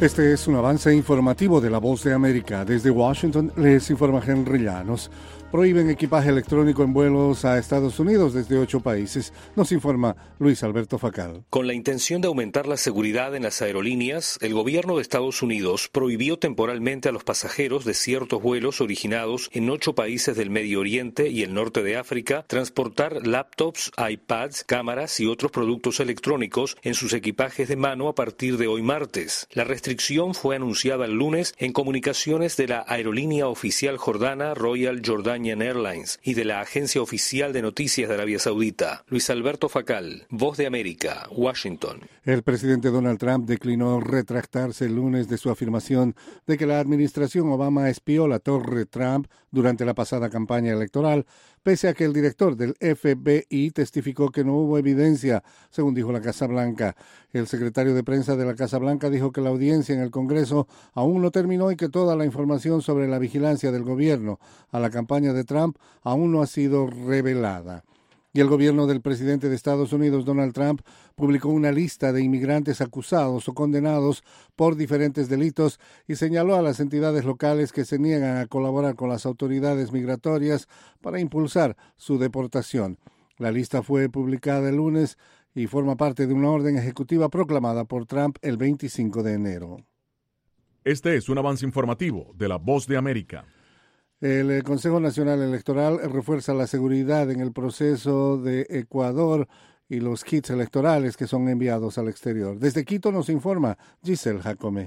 Este es un avance informativo de La Voz de América. Desde Washington les informa Henry Llanos. Prohíben equipaje electrónico en vuelos a Estados Unidos desde 8 países. Nos informa Luis Alberto Facal. Con la intención de aumentar la seguridad en las aerolíneas, el gobierno de Estados Unidos prohibió temporalmente a los pasajeros de ciertos vuelos originados en 8 países del Medio Oriente y el norte de África transportar laptops, iPads, cámaras y otros productos electrónicos en sus equipajes de mano a partir de hoy martes. La restricción fue anunciada el lunes en comunicaciones de la aerolínea oficial jordana Royal Jordanian Airlines y de la agencia oficial de noticias de Arabia Saudita. Luis Alberto Facal, Voz de América, Washington. El presidente Donald Trump declinó retractarse el lunes de su afirmación de que la administración Obama espió la Torre Trump durante la pasada campaña electoral, pese a que el director del FBI testificó que no hubo evidencia, según dijo la Casa Blanca. El secretario de prensa de la Casa Blanca dijo que la audiencia en el Congreso aún no terminó y que toda la información sobre la vigilancia del gobierno a la campaña de Trump aún no ha sido revelada. Y el gobierno del presidente de Estados Unidos, Donald Trump, publicó una lista de inmigrantes acusados o condenados por diferentes delitos y señaló a las entidades locales que se niegan a colaborar con las autoridades migratorias para impulsar su deportación. La lista fue publicada el lunes y forma parte de una orden ejecutiva proclamada por Trump el 25 de enero. Este es un avance informativo de La Voz de América. El Consejo Nacional Electoral refuerza la seguridad en el proceso de Ecuador y los kits electorales que son enviados al exterior. Desde Quito nos informa Giselle Jacome.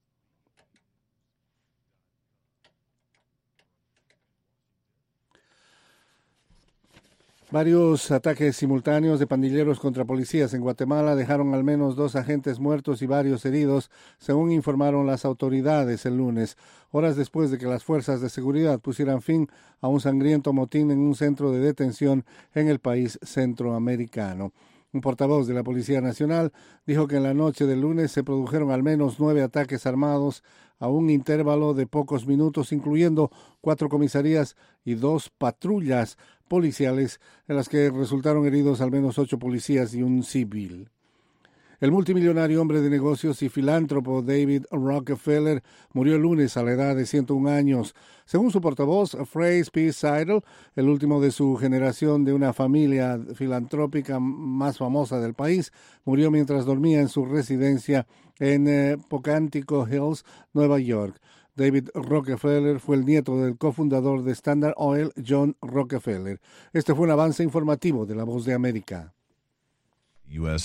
Varios ataques simultáneos de pandilleros contra policías en Guatemala dejaron al menos 2 agentes muertos y varios heridos, según informaron las autoridades el lunes, horas después de que las fuerzas de seguridad pusieran fin a un sangriento motín en un centro de detención en el país centroamericano. Un portavoz de la Policía Nacional dijo que en la noche del lunes se produjeron al menos 9 ataques armados a un intervalo de pocos minutos, incluyendo 4 comisarías y 2 patrullas policiales, en las que resultaron heridos al menos 8 policías y un civil. El multimillonario hombre de negocios y filántropo David Rockefeller murió el lunes a la edad de 101 años. Según su portavoz, Fraser P. Seidel, el último de su generación de una familia filantrópica más famosa del país, murió mientras dormía en su residencia en Pocantico Hills, Nueva York. David Rockefeller fue el nieto del cofundador de Standard Oil, John Rockefeller. Este fue un avance informativo de La Voz de América.